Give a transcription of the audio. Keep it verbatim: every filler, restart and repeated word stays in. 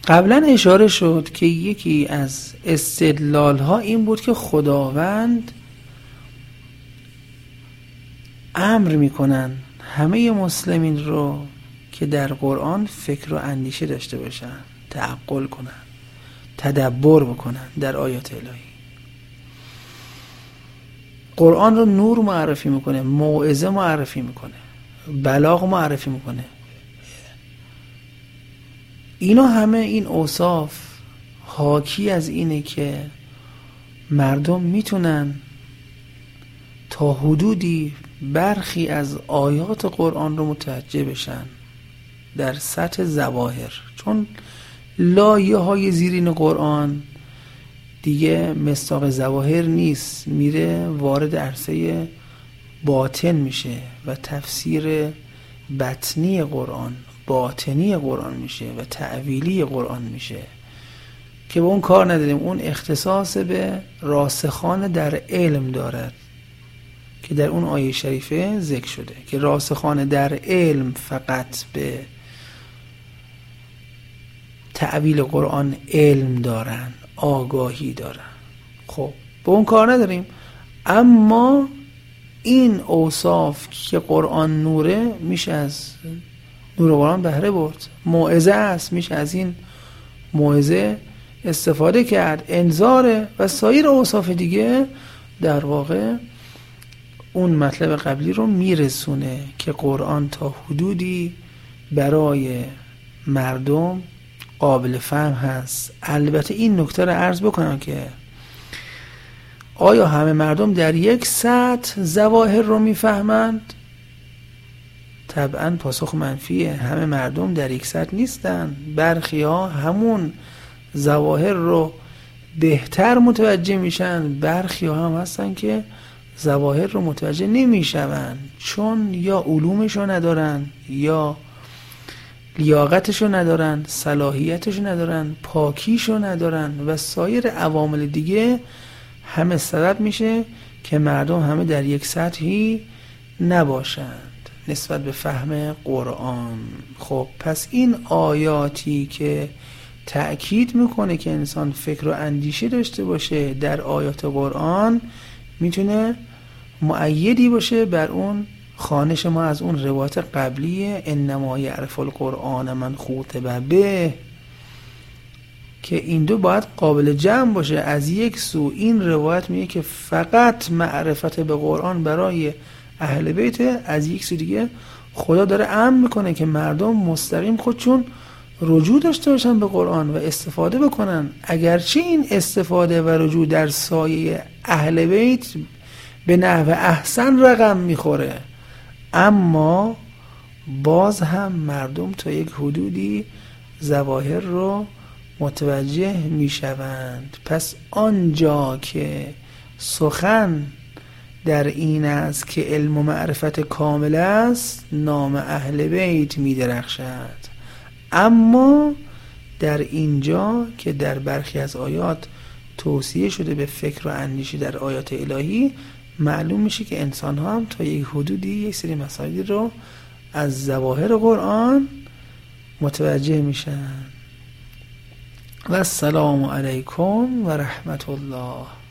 قبلا اشاره شد که یکی از استدلال ها این بود که خداوند امر میکنن همه مسلمین رو که در قرآن فکر و اندیشه داشته باشن، تعقل کنن، تدبر بکنن در آیات الهی. قرآن رو نور معرفی میکنه، موعظه معرفی میکنه، بلاغ معرفی میکنه. اینا همه، این اوصاف حاکی از اینه که مردم میتونن تا حدودی برخی از آیات قرآن رو متوجه بشن در سطح ظواهر، چون لایه های زیرین قرآن دیگه مصداق ظواهر نیست، میره وارد عرصه باطن میشه و تفسیر بطنی قرآن، باطنی قرآن میشه و تأویلی قرآن میشه که به اون کار نداریم. اون اختصاص به راسخان در علم دارد که در اون آیه شریفه ذکر شده که راسخان در علم فقط به تأویل قرآن علم دارن، آگاهی دارن. خب به اون کار نداریم. اما این اوصاف که قرآن نوره، میشه از نور قرآن بهره برد. موعظه است، میشه از این موعظه استفاده کرد. انذاره و سایر اوصاف دیگه در واقع اون مطلب قبلی رو میرسونه که قرآن تا حدودی برای مردم قابل فهم هست. البته این نکته رو عرض بکنم که آیا همه مردم در یک سطح ظواهر رو میفهمند؟ طبعا پاسخ منفیه. همه مردم در یک سطح نیستن. برخی ها همون ظواهر رو بهتر متوجه میشن، برخی ها هم هستن که ظواهر رو متوجه نمیشون، چون یا علومشو ندارن، یا لیاقتشو ندارن، صلاحیتشو ندارن، پاکیشو ندارن و سایر عوامل دیگه همه سبب میشه که مردم همه در یک سطحی نباشند نسبت به فهم قرآن. خب پس این آیاتی که تأکید میکنه که انسان فکر و اندیشه داشته باشه در آیات قرآن میتونه مؤیدی باشه بر اون خوانش ما از اون روایت قبلی انما یعرف القرآن من خوطب به، که این دو باید قابل جمع باشه. از یک سو این روایت میگه که فقط معرفت به قرآن برای اهل بیت، از یک سو دیگه خدا داره امر میکنه که مردم مستقیم خودشون رجوع داشته باشن به قرآن و استفاده بکنن. اگرچه این استفاده و رجوع در سایه اهل بیت به نحو احسن رقم میخوره، اما باز هم مردم تا یک حدودی ظواهر رو متوجه میشوند. پس آنجا که سخن در این است که علم و معرفت کامل است، نام اهل بیت میدرخشد. اما در اینجا که در برخی از آیات توصیه شده به فکر و اندیشه در آیات الهی، معلوم میشه که انسان ها هم تا یک حدودی یک سری مسائلی رو از ظواهر قرآن متوجه میشن. و السلام علیکم و رحمت الله.